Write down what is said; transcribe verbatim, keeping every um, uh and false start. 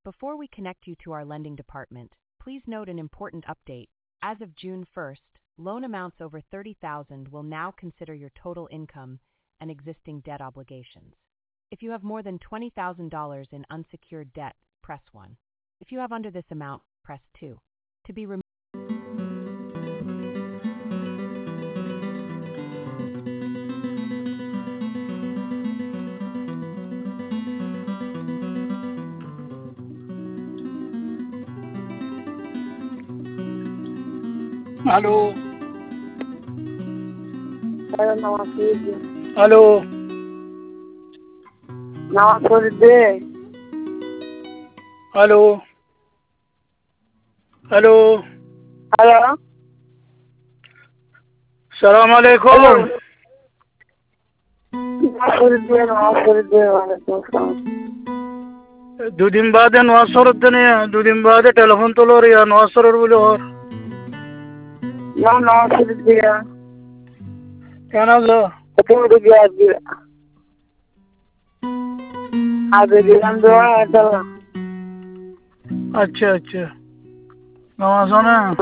Before we connect you to our lending department, please note an important update. As of June first, loan amounts over thirty thousand dollars will now consider your total income and existing debt obligations. If you have more than twenty thousand dollars in unsecured debt, press one. If you have under this amount, press two. To be removed. Hello. Hello, Namaste. Hello. Namaste. Hello. Hello. Hello. Salam alaikum. Namaste. Namaste. দুদিন বাদে নোয়াসরের দিনে দুদিন বাদে telephone তোলো রিয়া নোয়াসরের বলে ওর No, Namaste. কেন যা Open the gate. Abe dilan doa atala. আচ্ছা আচ্ছা নামাজ না